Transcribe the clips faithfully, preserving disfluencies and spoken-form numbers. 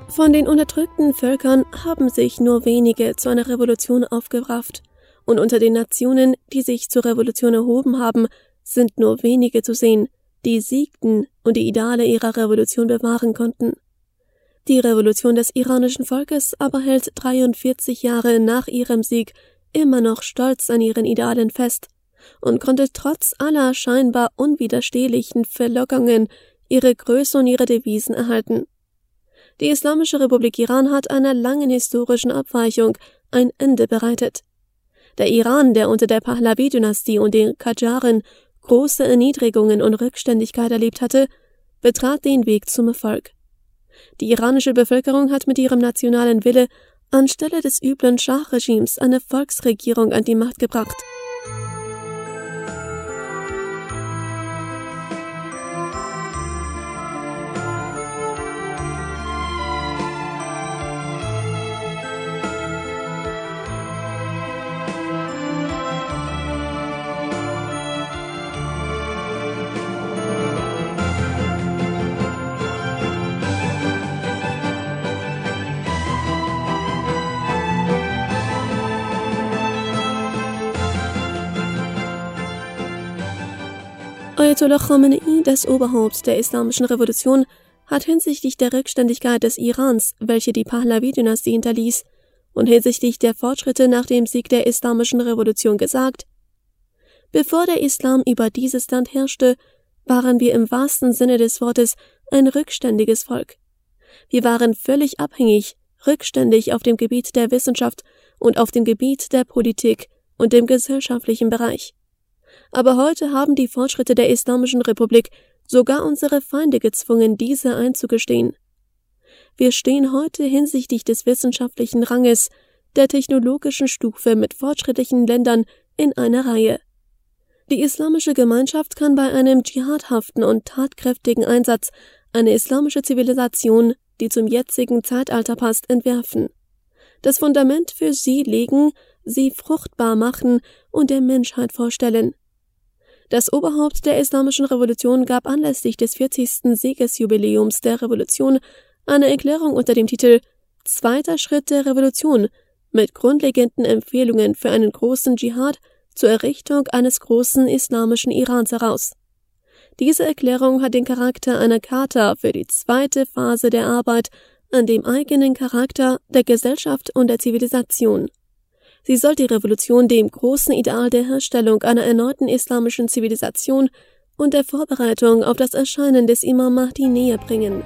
Von den unterdrückten Völkern haben sich nur wenige zu einer Revolution aufgerafft, und unter den Nationen, die sich zur Revolution erhoben haben, sind nur wenige zu sehen, die siegten und die Ideale ihrer Revolution bewahren konnten. Die Revolution des iranischen Volkes aber hält dreiundvierzig Jahre nach ihrem Sieg immer noch stolz an ihren Idealen fest und konnte trotz aller scheinbar unwiderstehlichen Verlockungen ihre Größe und ihre Devisen erhalten. Die Islamische Republik Iran hat einer langen historischen Abweichung ein Ende bereitet. Der Iran, der unter der Pahlavi-Dynastie und den Qajaren große Erniedrigungen und Rückständigkeit erlebt hatte, betrat den Weg zum Erfolg. Die iranische Bevölkerung hat mit ihrem nationalen Wille anstelle des üblen Schah-Regimes eine Volksregierung an die Macht gebracht. Ayatollah Khamenei, das Oberhaupt der Islamischen Revolution, hat hinsichtlich der Rückständigkeit des Irans, welche die Pahlavi-Dynastie hinterließ, und hinsichtlich der Fortschritte nach dem Sieg der Islamischen Revolution gesagt: Bevor der Islam über dieses Land herrschte, waren wir im wahrsten Sinne des Wortes ein rückständiges Volk. Wir waren völlig abhängig, rückständig auf dem Gebiet der Wissenschaft und auf dem Gebiet der Politik und dem gesellschaftlichen Bereich. Aber heute haben die Fortschritte der Islamischen Republik sogar unsere Feinde gezwungen, diese einzugestehen. Wir stehen heute hinsichtlich des wissenschaftlichen Ranges, der technologischen Stufe mit fortschrittlichen Ländern in einer Reihe. Die islamische Gemeinschaft kann bei einem dschihadhaften und tatkräftigen Einsatz eine islamische Zivilisation, die zum jetzigen Zeitalter passt, entwerfen. Das Fundament für sie legen, sie fruchtbar machen und der Menschheit vorstellen. Das Oberhaupt der Islamischen Revolution gab anlässlich des vierzigsten Siegesjubiläums der Revolution eine Erklärung unter dem Titel »Zweiter Schritt der Revolution« mit grundlegenden Empfehlungen für einen großen Dschihad zur Errichtung eines großen islamischen Irans heraus. Diese Erklärung hat den Charakter einer Charta für die zweite Phase der Arbeit an dem eigenen Charakter der Gesellschaft und der Zivilisation. Sie soll die Revolution dem großen Ideal der Herstellung einer erneuten islamischen Zivilisation und der Vorbereitung auf das Erscheinen des Imam Mahdi näher bringen.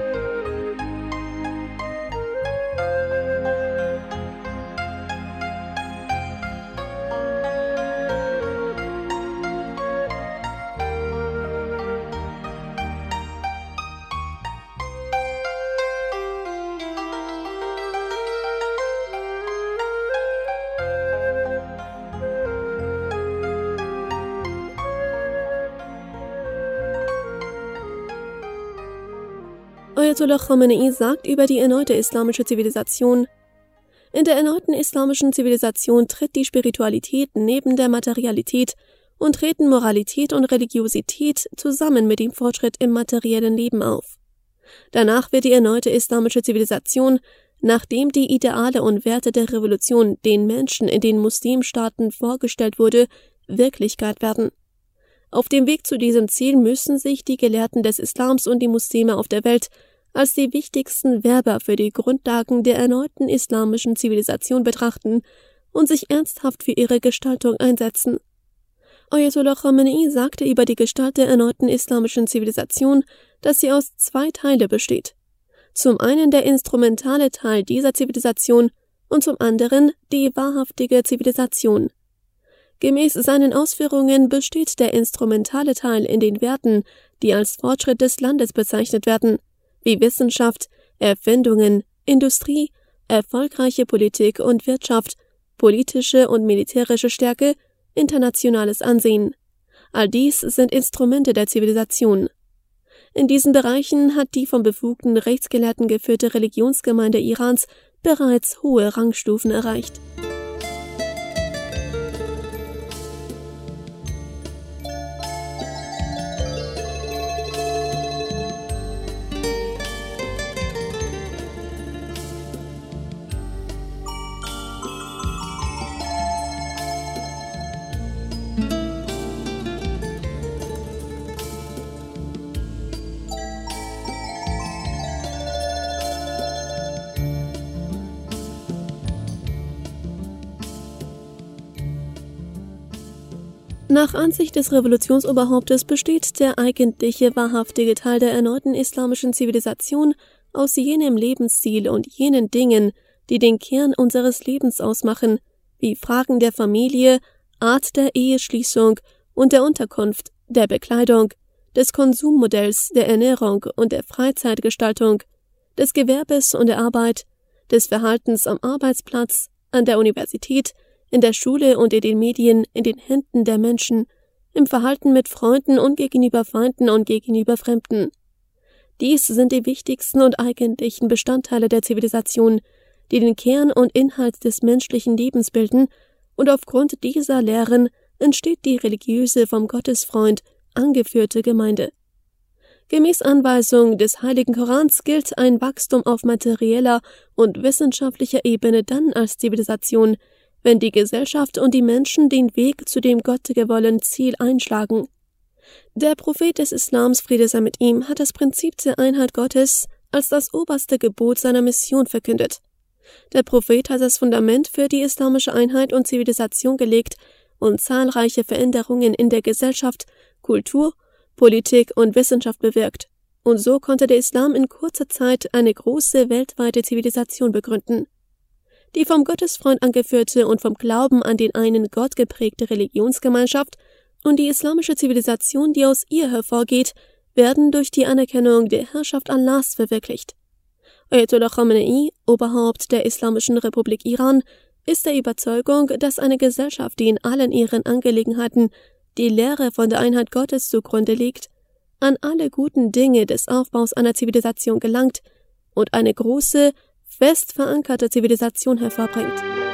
Ayatollah Khamenei sagt über die erneute islamische Zivilisation: In der erneuten islamischen Zivilisation tritt die Spiritualität neben der Materialität und treten Moralität und Religiosität zusammen mit dem Fortschritt im materiellen Leben auf. Danach wird die erneute islamische Zivilisation, nachdem die Ideale und Werte der Revolution den Menschen in den Muslimstaaten vorgestellt wurde, Wirklichkeit werden. Auf dem Weg zu diesem Ziel müssen sich die Gelehrten des Islams und die Muslime auf der Welt als die wichtigsten Werber für die Grundlagen der erneuten islamischen Zivilisation betrachten und sich ernsthaft für ihre Gestaltung einsetzen. Ayatollah Khamenei sagte über die Gestalt der erneuten islamischen Zivilisation, dass sie aus zwei Teile besteht. Zum einen der instrumentale Teil dieser Zivilisation und zum anderen die wahrhaftige Zivilisation. Gemäß seinen Ausführungen besteht der instrumentale Teil in den Werten, die als Fortschritt des Landes bezeichnet werden, wie Wissenschaft, Erfindungen, Industrie, erfolgreiche Politik und Wirtschaft, politische und militärische Stärke, internationales Ansehen. All dies sind Instrumente der Zivilisation. In diesen Bereichen hat die vom befugten Rechtsgelehrten geführte Religionsgemeinde Irans bereits hohe Rangstufen erreicht. Nach Ansicht des Revolutionsoberhauptes besteht der eigentliche wahrhaftige Teil der erneuten islamischen Zivilisation aus jenem Lebensstil und jenen Dingen, die den Kern unseres Lebens ausmachen, wie Fragen der Familie, Art der Eheschließung und der Unterkunft, der Bekleidung, des Konsummodells, der Ernährung und der Freizeitgestaltung, des Gewerbes und der Arbeit, des Verhaltens am Arbeitsplatz, an der Universität, in der Schule und in den Medien, in den Händen der Menschen, im Verhalten mit Freunden und gegenüber Feinden und gegenüber Fremden. Dies sind die wichtigsten und eigentlichen Bestandteile der Zivilisation, die den Kern und Inhalt des menschlichen Lebens bilden, und aufgrund dieser Lehren entsteht die religiöse, vom Gottesfreund angeführte Gemeinde. Gemäß Anweisung des Heiligen Korans gilt ein Wachstum auf materieller und wissenschaftlicher Ebene dann als Zivilisation, wenn die Gesellschaft und die Menschen den Weg zu dem gottgewollenen Ziel einschlagen. Der Prophet des Islams, Friede sei mit ihm, hat das Prinzip der Einheit Gottes als das oberste Gebot seiner Mission verkündet. Der Prophet hat das Fundament für die islamische Einheit und Zivilisation gelegt und zahlreiche Veränderungen in der Gesellschaft, Kultur, Politik und Wissenschaft bewirkt. Und so konnte der Islam in kurzer Zeit eine große weltweite Zivilisation begründen. Die vom Gottesfreund angeführte und vom Glauben an den einen Gott geprägte Religionsgemeinschaft und die islamische Zivilisation, die aus ihr hervorgeht, werden durch die Anerkennung der Herrschaft Allahs verwirklicht. Ayatollah Khamenei, Oberhaupt der Islamischen Republik Iran, ist der Überzeugung, dass eine Gesellschaft, die in allen ihren Angelegenheiten die Lehre von der Einheit Gottes zugrunde legt, an alle guten Dinge des Aufbaus einer Zivilisation gelangt und eine große, fest verankerte Zivilisation hervorbringt.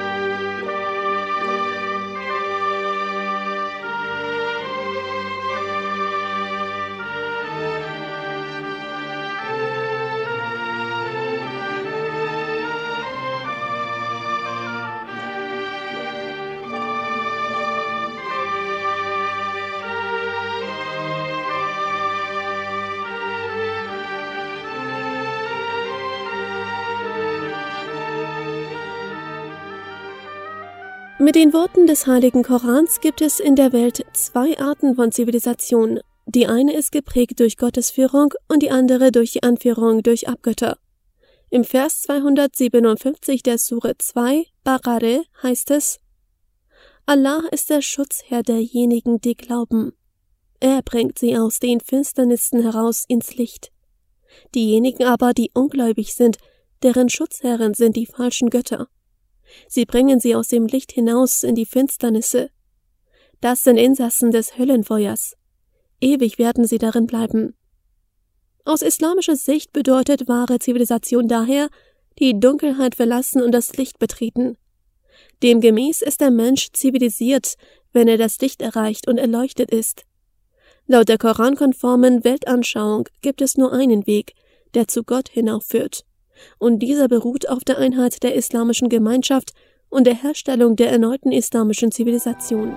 Mit den Worten des Heiligen Korans gibt es in der Welt zwei Arten von Zivilisation. Die eine ist geprägt durch Gottes Führung und die andere durch die Anführung durch Abgötter. Im Vers zweihundertsiebenundfünfzig der Sure zwei, Baqarah, heißt es: Allah ist der Schutzherr derjenigen, die glauben. Er bringt sie aus den Finsternissen heraus ins Licht. Diejenigen aber, die ungläubig sind, deren Schutzherren sind die falschen Götter. Sie bringen sie aus dem Licht hinaus in die Finsternisse. Das sind Insassen des Höllenfeuers. Ewig werden sie darin bleiben. Aus islamischer Sicht bedeutet wahre Zivilisation daher, die Dunkelheit verlassen und das Licht betreten. Demgemäß ist der Mensch zivilisiert, wenn er das Licht erreicht und erleuchtet ist. Laut der korankonformen Weltanschauung gibt es nur einen Weg, der zu Gott hinaufführt. Und dieser beruht auf der Einheit der islamischen Gemeinschaft und der Herstellung der erneuten islamischen Zivilisation.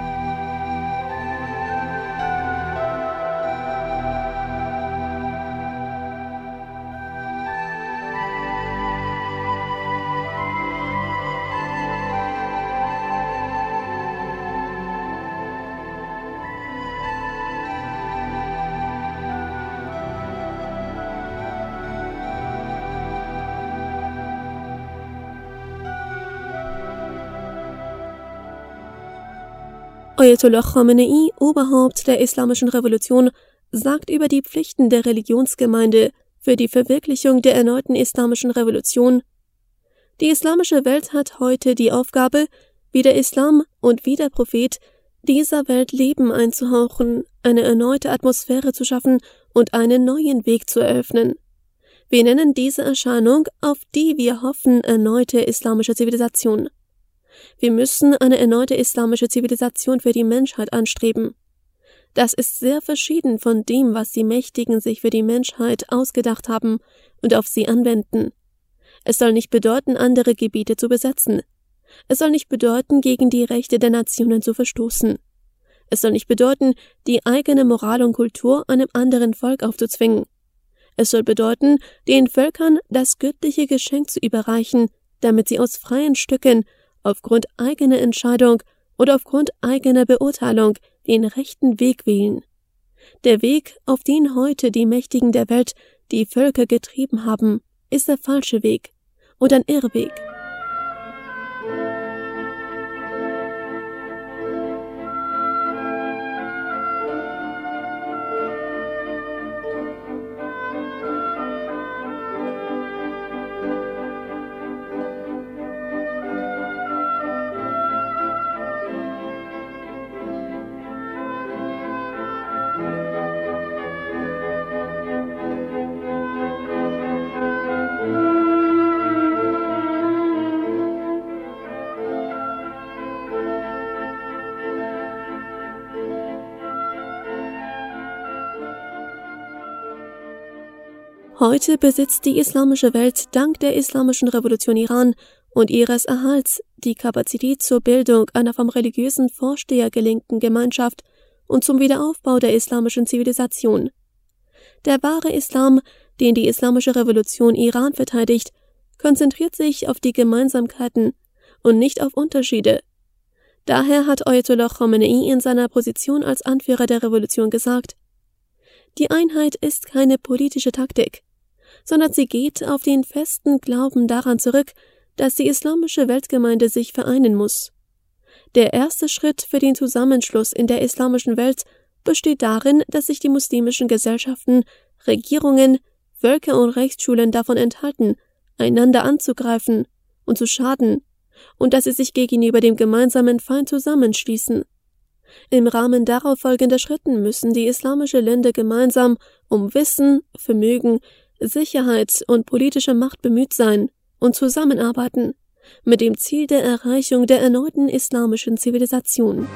Ayatollah Khamenei, Oberhaupt der Islamischen Revolution, sagt über die Pflichten der Religionsgemeinde für die Verwirklichung der erneuten Islamischen Revolution: Die islamische Welt hat heute die Aufgabe, wie der Islam und wie der Prophet, dieser Welt Leben einzuhauchen, eine erneute Atmosphäre zu schaffen und einen neuen Weg zu eröffnen. Wir nennen diese Erscheinung, auf die wir hoffen, erneute islamische Zivilisation. Wir müssen eine erneute islamische Zivilisation für die Menschheit anstreben. Das ist sehr verschieden von dem, was die Mächtigen sich für die Menschheit ausgedacht haben und auf sie anwenden. Es soll nicht bedeuten, andere Gebiete zu besetzen. Es soll nicht bedeuten, gegen die Rechte der Nationen zu verstoßen. Es soll nicht bedeuten, die eigene Moral und Kultur einem anderen Volk aufzuzwingen. Es soll bedeuten, den Völkern das göttliche Geschenk zu überreichen, damit sie aus freien Stücken aufgrund eigener Entscheidung oder aufgrund eigener Beurteilung den rechten Weg wählen. Der Weg, auf den heute die Mächtigen der Welt die Völker getrieben haben, ist der falsche Weg und ein Irrweg. Heute besitzt die islamische Welt dank der Islamischen Revolution Iran und ihres Erhalts die Kapazität zur Bildung einer vom religiösen Vorsteher gelenkten Gemeinschaft und zum Wiederaufbau der islamischen Zivilisation. Der wahre Islam, den die Islamische Revolution Iran verteidigt, konzentriert sich auf die Gemeinsamkeiten und nicht auf Unterschiede. Daher hat Ayatollah Khamenei in seiner Position als Anführer der Revolution gesagt: Die Einheit ist keine politische Taktik, sondern sie geht auf den festen Glauben daran zurück, dass die islamische Weltgemeinde sich vereinen muss. Der erste Schritt für den Zusammenschluss in der islamischen Welt besteht darin, dass sich die muslimischen Gesellschaften, Regierungen, Völker und Rechtsschulen davon enthalten, einander anzugreifen und zu schaden, und dass sie sich gegenüber dem gemeinsamen Feind zusammenschließen. Im Rahmen darauf folgender Schritten müssen die islamischen Länder gemeinsam um Wissen, Vermögen, Sicherheit und politische Macht bemüht sein und zusammenarbeiten, mit dem Ziel der Erreichung der erneuten islamischen Zivilisation.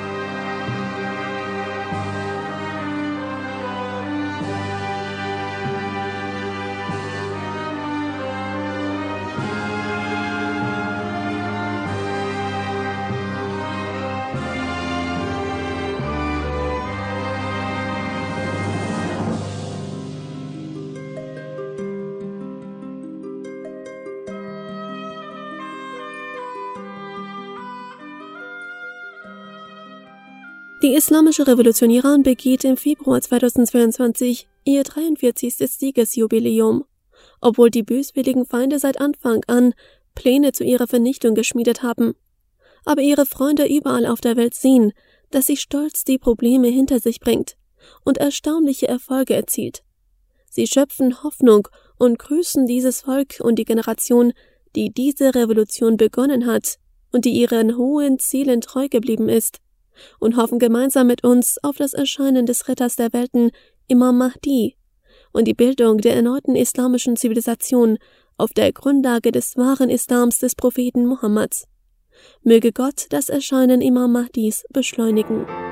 Die Islamische Revolution Iran begeht im Februar zweitausendzweiundzwanzig ihr dreiundvierzigstes Siegesjubiläum, obwohl die böswilligen Feinde seit Anfang an Pläne zu ihrer Vernichtung geschmiedet haben. Aber ihre Freunde überall auf der Welt sehen, dass sie stolz die Probleme hinter sich bringt und erstaunliche Erfolge erzielt. Sie schöpfen Hoffnung und grüßen dieses Volk und die Generation, die diese Revolution begonnen hat und die ihren hohen Zielen treu geblieben ist, und hoffen gemeinsam mit uns auf das Erscheinen des Retters der Welten, Imam Mahdi, und die Bildung der erneuten islamischen Zivilisation auf der Grundlage des wahren Islams des Propheten Mohammed. Möge Gott das Erscheinen Imam Mahdis beschleunigen.